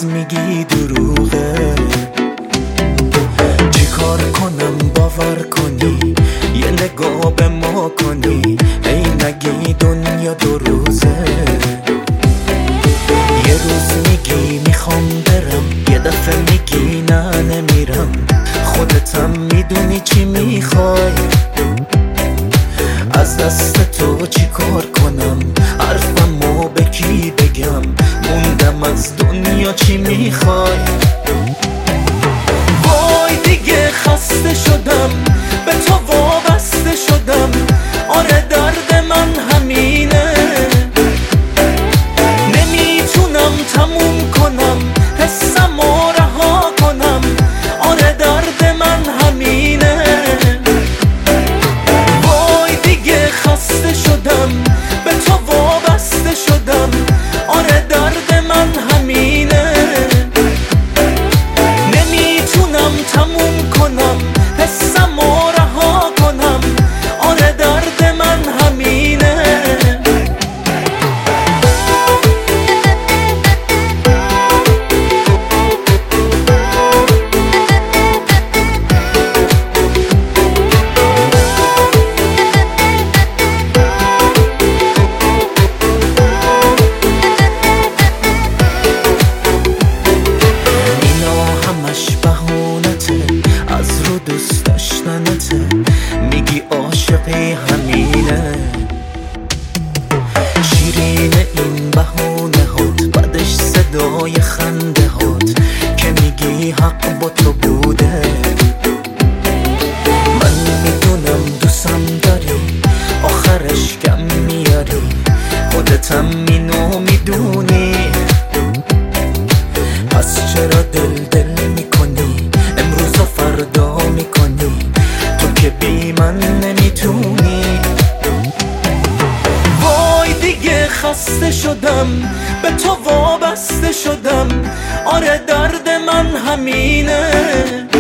روز میگی دروغه. چی کار کنم باور کنی، یه نگاه به ما کنی، ای نگی دنیا دو روزه. یه روز میگی میخوام برم، یه دفعه میگی نه نمیرم. خودتم میدونی چی میخوای، از دست تو چی کار کنم، حرفمو به کی بگم، موندم از دنیا چی میخوای. وای دیگه خسته شدم، به تو وابسته شدم، آره درد من همینه. نمیتونم تموم کنم، حسمو رها کنم، آره درد من همینه. وای دیگه خسته شدم، به تو وابسته شدم، آره درد من همینه. نمیتونم تموم کنم، حسمو رها کنم، آره درد من همینه. دوست داشتنته، میگی عاشقی همینه. شیرین این بهونه هات، بعدش صدای خنده هات، که میگی حق با تو بوده. من میدونم دوستم داری، آخرش کم میاری، خودتم اینو میدونی. پس چرا دل میکنی، امروز و فردا میکنی، تو که بی من نمیتونی. وای دیگه خسته شدم، به تو وابسته شدم، آره درد من همینه.